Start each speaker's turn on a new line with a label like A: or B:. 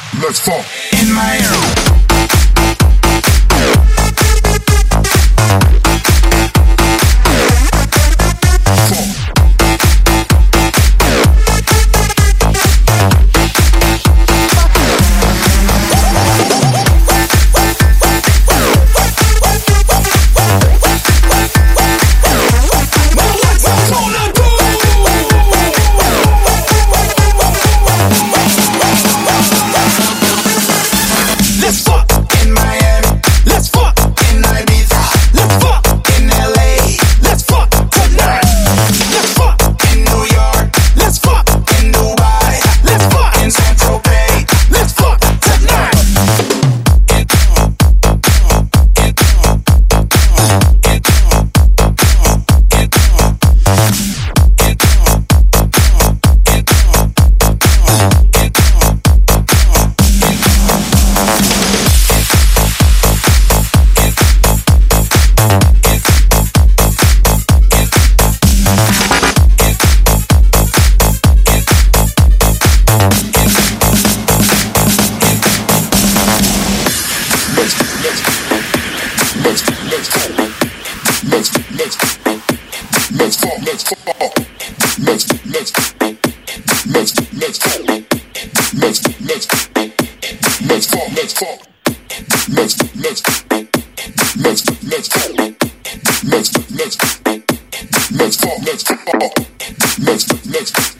A: Let's fall
B: in my ear. Let's fuck in Miami. Let's fuck in Ibiza. Let's fuck in LA. Let's fuck tonight. Let's fuck in New York. Let's fuck in Dubai. Let's fuck in San Tropez. Let's fuck tonight. Let's